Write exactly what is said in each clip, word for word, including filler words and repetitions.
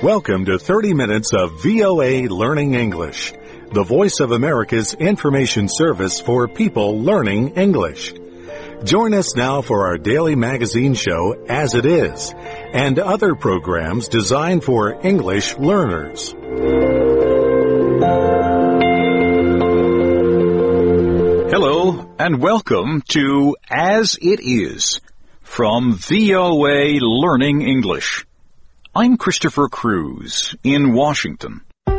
Welcome to thirty minutes of V O A Learning English, the voice of America's information service for people learning English. Join us now for our daily magazine show, As It Is, and other programs designed for English learners. Hello, and welcome to As It Is from V O A Learning English. I'm Christopher Cruz in Washington.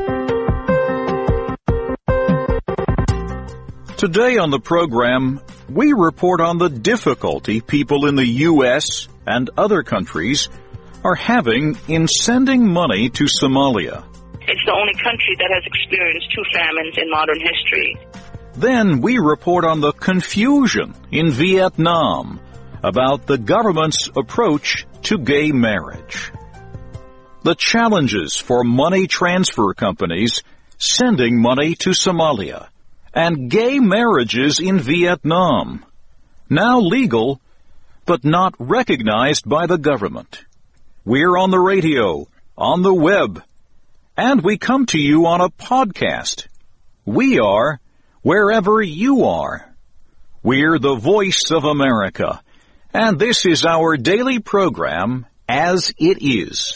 Today on the program, we report on the difficulty people in the U S and other countries are having in sending money to Somalia. It's the only country that has experienced two famines in modern history. Then we report on the confusion in Vietnam about the government's approach to gay marriage. The challenges for money transfer companies sending money to Somalia, and gay marriages in Vietnam, now legal, but not recognized by the government. We're on the radio, on the web, and we come to you on a podcast. We are wherever you are. We're the voice of America, and this is our daily program, As It Is.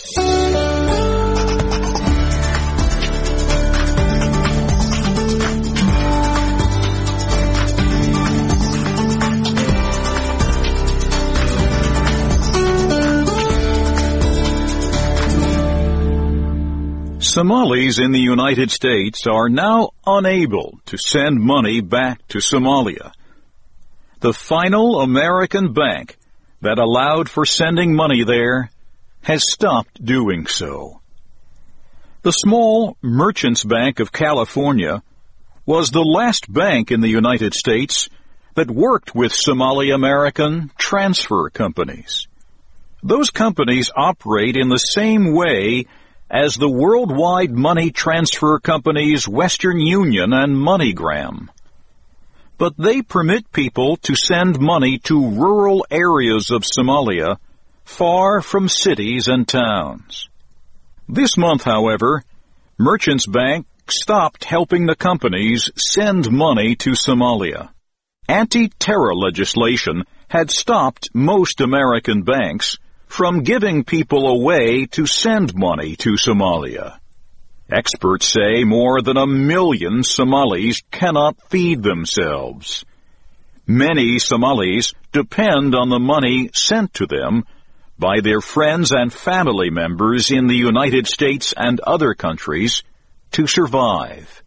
Somalis in the United States are now unable to send money back to Somalia. The final American bank that allowed for sending money there has stopped doing so. The small Merchants Bank of California was the last bank in the United States that worked with Somali American transfer companies. Those companies operate in the same way as the worldwide money transfer companies Western Union and MoneyGram. But they permit people to send money to rural areas of Somalia, far from cities and towns. This month, however, Merchants Bank stopped helping the companies send money to Somalia. Anti-terror legislation had stopped most American banks from giving people a way to send money to Somalia. Experts say more than a million Somalis cannot feed themselves. Many Somalis depend on the money sent to them by their friends and family members in the United States and other countries to survive.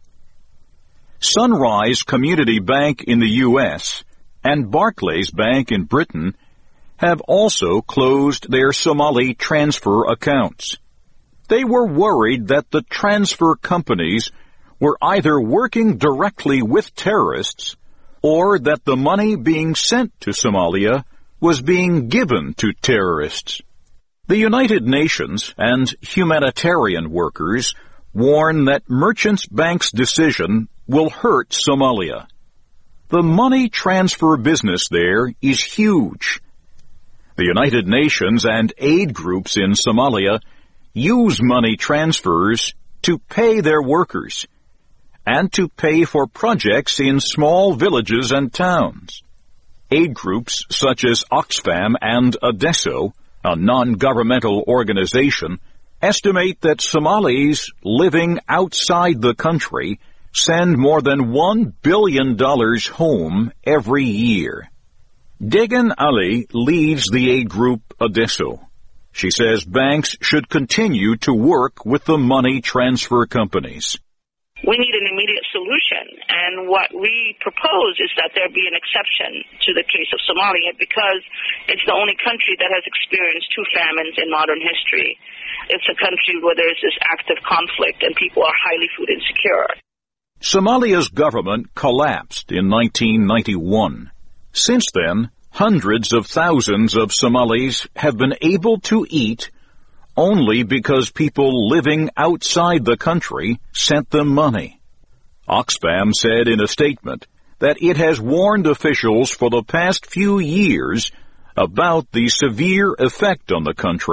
Sunrise Community Bank in the U S and Barclays Bank in Britain have also closed their Somali transfer accounts. They were worried that the transfer companies were either working directly with terrorists or that the money being sent to Somalia was being given to terrorists. The United Nations and humanitarian workers warn that Merchants Bank's decision will hurt Somalia. The money transfer business there is huge. The United Nations and aid groups in Somalia use money transfers to pay their workers and to pay for projects in small villages and towns. Aid groups such as Oxfam and Adesso, a non-governmental organization, estimate that Somalis living outside the country send more than one billion dollars home every year. Degan Ali leads the aid group Adesso. She says banks should continue to work with the money transfer companies. We need an immediate solution, and what we propose is that there be an exception to the case of Somalia because it's the only country that has experienced two famines in modern history. It's a country where there's this active conflict and people are highly food insecure. Somalia's government collapsed in nineteen ninety-one. Since then, hundreds of thousands of Somalis have been able to eat only because people living outside the country sent them money. Oxfam said in a statement that it has warned officials for the past few years about the severe effect on the country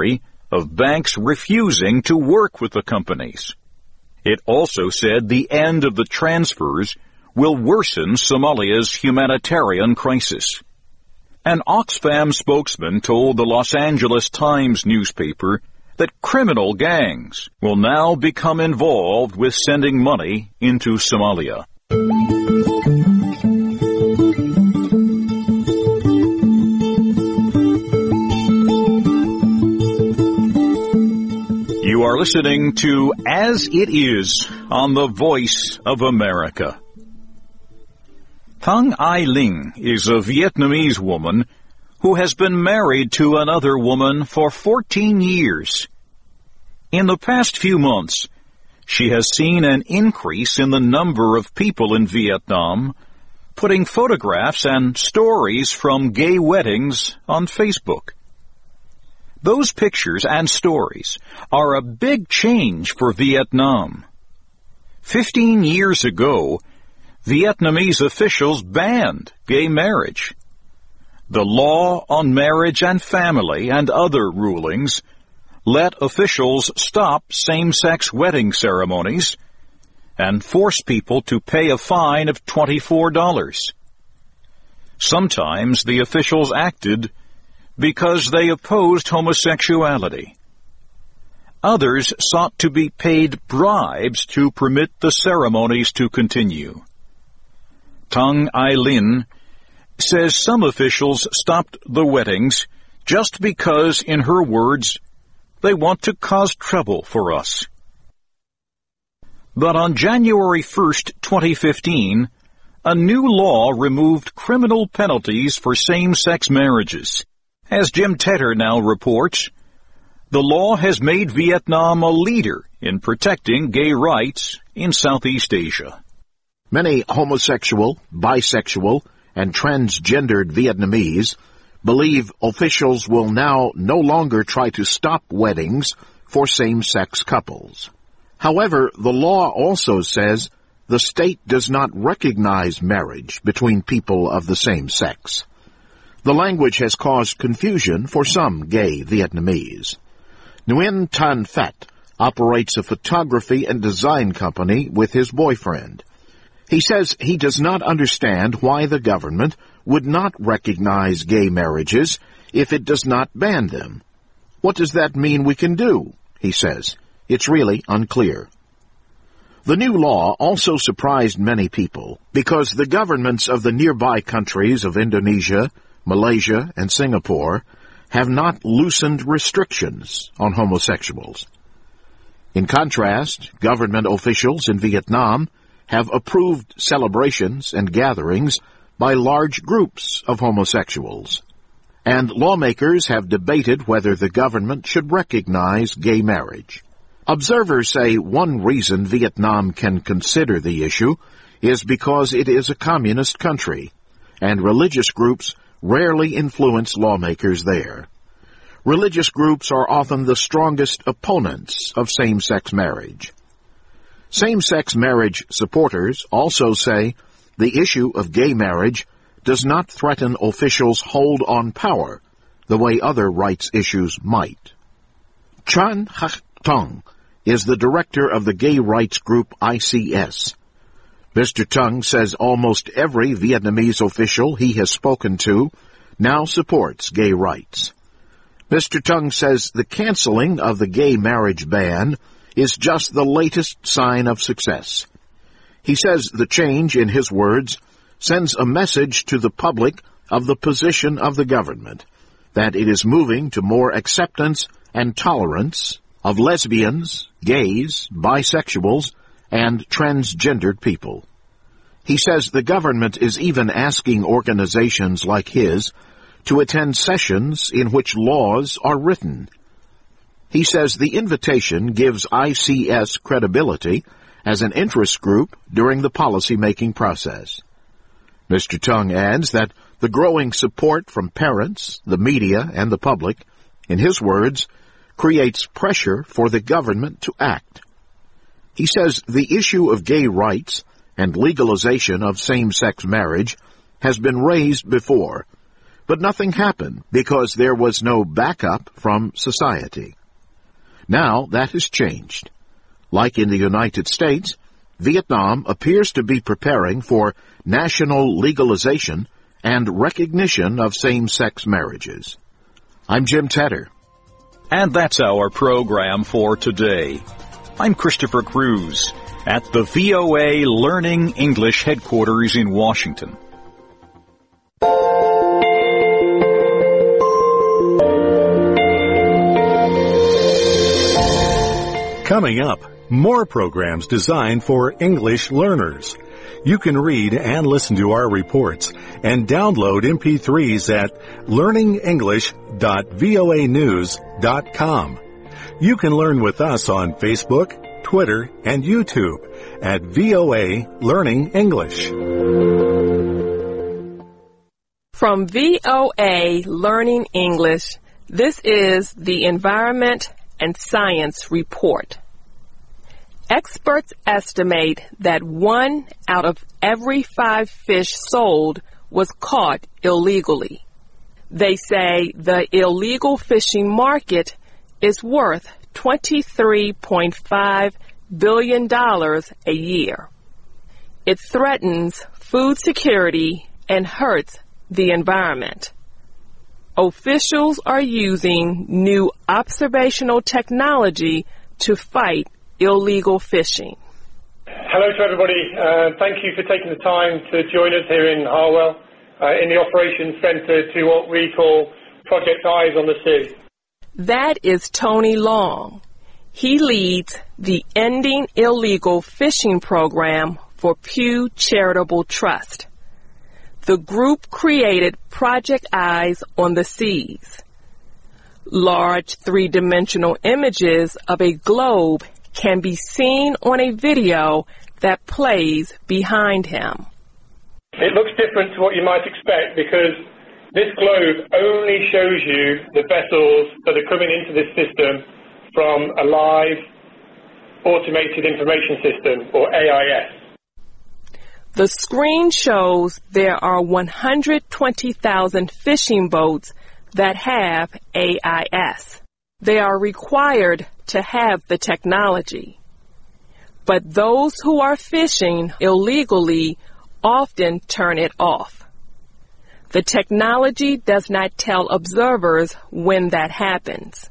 of banks refusing to work with the companies. It also said the end of the transfers will worsen Somalia's humanitarian crisis. An Oxfam spokesman told the Los Angeles Times newspaper that criminal gangs will now become involved with sending money into Somalia. You are listening to As It Is on the Voice of America. Thang Ai Ling is a Vietnamese woman who has been married to another woman for fourteen years. In the past few months, she has seen an increase in the number of people in Vietnam putting photographs and stories from gay weddings on Facebook. Those pictures and stories are a big change for Vietnam. Fifteen years ago, Vietnamese officials banned gay marriage. The law on marriage and family and other rulings let officials stop same-sex wedding ceremonies and force people to pay a fine of twenty-four dollars. Sometimes the officials acted because they opposed homosexuality. Others sought to be paid bribes to permit the ceremonies to continue. Thang Ai Ling says some officials stopped the weddings just because, in her words, they want to cause trouble for us. But on January first, twenty fifteen, a new law removed criminal penalties for same-sex marriages. As Jim Tedder now reports, the law has made Vietnam a leader in protecting gay rights in Southeast Asia. Many homosexual, bisexual, and transgendered Vietnamese believe officials will now no longer try to stop weddings for same-sex couples. However, the law also says the state does not recognize marriage between people of the same sex. The language has caused confusion for some gay Vietnamese. Nguyen Tan Phat operates a photography and design company with his boyfriend. He says he does not understand why the government would not recognize gay marriages if it does not ban them. What does that mean we can do? He says. It's really unclear. The new law also surprised many people because the governments of the nearby countries of Indonesia, Malaysia, and Singapore have not loosened restrictions on homosexuals. In contrast, government officials in Vietnam have approved celebrations and gatherings by large groups of homosexuals. And lawmakers have debated whether the government should recognize gay marriage. Observers say one reason Vietnam can consider the issue is because it is a communist country, and religious groups rarely influence lawmakers there. Religious groups are often the strongest opponents of same-sex marriage. Same-sex marriage supporters also say the issue of gay marriage does not threaten officials' hold on power the way other rights issues might. Chan Hak Tong is the director of the gay rights group I C S. Mister Tung says almost every Vietnamese official he has spoken to now supports gay rights. Mister Tung says the canceling of the gay marriage ban is just the latest sign of success. He says the change, in his words, sends a message to the public of the position of the government, that it is moving to more acceptance and tolerance of lesbians, gays, bisexuals, and transgendered people. He says the government is even asking organizations like his to attend sessions in which laws are written. He says the invitation gives I C S credibility as an interest group during the policy-making process. Mister Tung adds that the growing support from parents, the media, and the public, in his words, creates pressure for the government to act. He says the issue of gay rights and legalization of same-sex marriage has been raised before, but nothing happened because there was no backup from society. Now that has changed. Like in the United States, Vietnam appears to be preparing for national legalization and recognition of same-sex marriages. I'm Jim Tedder. And that's our program for today. I'm Christopher Cruz at the V O A Learning English headquarters in Washington. Coming up, more programs designed for English learners. You can read and listen to our reports and download M P threes at learning english dot voa news dot com. You can learn with us on Facebook, Twitter, and YouTube at V O A Learning English. From V O A Learning English, this is the Environment and Science Report. Experts estimate that one out of every five fish sold was caught illegally. They say the illegal fishing market is worth twenty-three point five billion dollars a year. It threatens food security and hurts the environment. Officials are using new observational technology to fight illegal fishing. Hello to everybody. Uh, thank you for taking the time to join us here in Harwell uh, in the Operations Centre to what we call Project Eyes on the Sea. That is Tony Long. He leads the Ending Illegal Fishing program for Pew Charitable Trust. The group created Project Eyes on the Seas. Large three-dimensional images of a globe can be seen on a video that plays behind him. It looks different to what you might expect because this globe only shows you the vessels that are coming into this system from a live automated information system, or A I S. The screen shows there are one hundred twenty thousand fishing boats that have A I S. They are required to have the technology. But those who are fishing illegally often turn it off. The technology does not tell observers when that happens.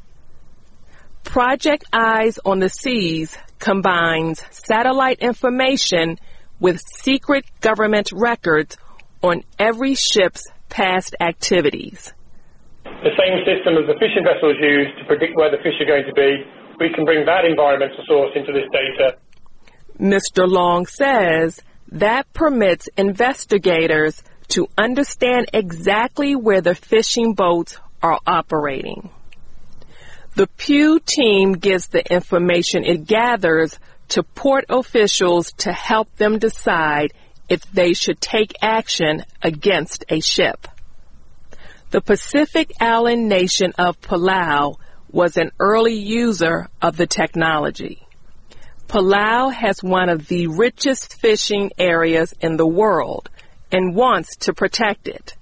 Project Eyes on the Seas combines satellite information with secret government records on every ship's past activities. The same system as the fishing vessels use to predict where the fish are going to be, we can bring that environmental source into this data. Mister Long says that permits investigators to understand exactly where the fishing boats are operating. The Pew team gives the information it gathers to port officials to help them decide if they should take action against a ship. The Pacific Island nation of Palau was an early user of the technology. Palau has one of the richest fishing areas in the world and wants to protect it.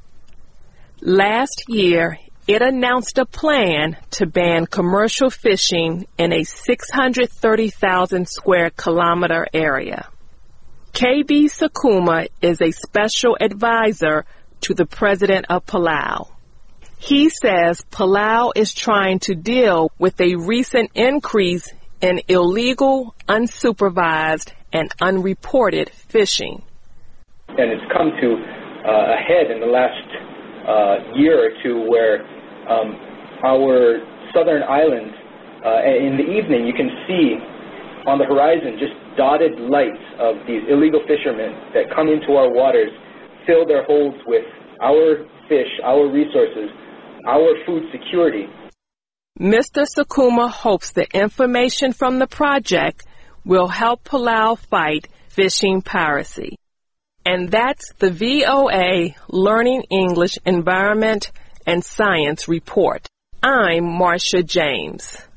Last year, it announced a plan to ban commercial fishing in a six hundred thirty thousand square kilometer area. K B Sakuma is a special advisor to the president of Palau. He says Palau is trying to deal with a recent increase in illegal, unsupervised, and unreported fishing. And it's come to uh, a head in the last uh, year or two where um, our southern islands, uh, in the evening you can see on the horizon just dotted lights of these illegal fishermen that come into our waters, fill their holds with our fish, our resources, our food security. Mister Sakuma hopes the information from the project will help Palau fight fishing piracy. And that's the V O A Learning English Environment and Science Report. I'm Marcia James.